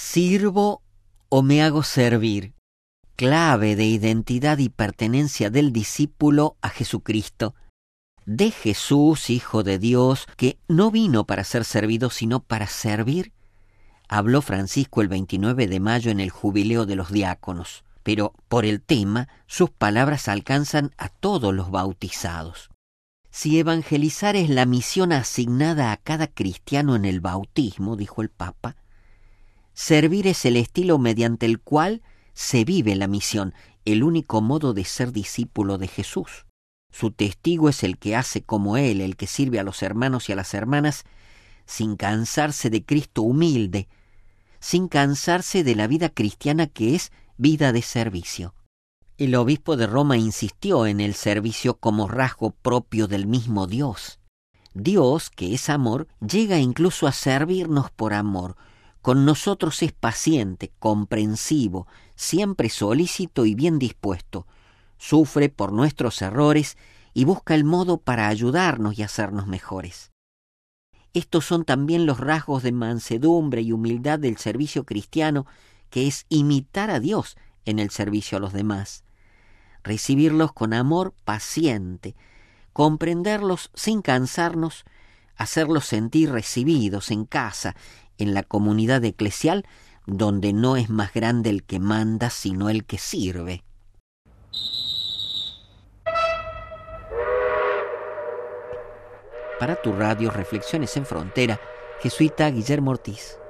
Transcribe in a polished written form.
¿Sirvo o me hago servir? Clave de identidad y pertenencia del discípulo a Jesucristo. De Jesús, Hijo de Dios, que no vino para ser servido, sino para servir, habló Francisco el 29 de mayo en el Jubileo de los Diáconos. Pero por el tema, sus palabras alcanzan a todos los bautizados. Si evangelizar es la misión asignada a cada cristiano en el bautismo, dijo el Papa, servir es el estilo mediante el cual se vive la misión, el único modo de ser discípulo de Jesús. Su testigo es el que hace como Él, el que sirve a los hermanos y a las hermanas, sin cansarse de Cristo humilde, sin cansarse de la vida cristiana que es vida de servicio. El obispo de Roma insistió en el servicio como rasgo propio del mismo Dios. Dios, que es amor, llega incluso a servirnos por amor. Con nosotros es paciente, comprensivo, siempre solícito y bien dispuesto. Sufre por nuestros errores y busca el modo para ayudarnos y hacernos mejores. Estos son también los rasgos de mansedumbre y humildad del servicio cristiano, que es imitar a Dios en el servicio a los demás. Recibirlos con amor paciente, comprenderlos sin cansarnos, hacerlos sentir recibidos en casa, en la comunidad eclesial, donde no es más grande el que manda, sino el que sirve. Para tu radio Reflexiones en Frontera, jesuita Guillermo Ortiz.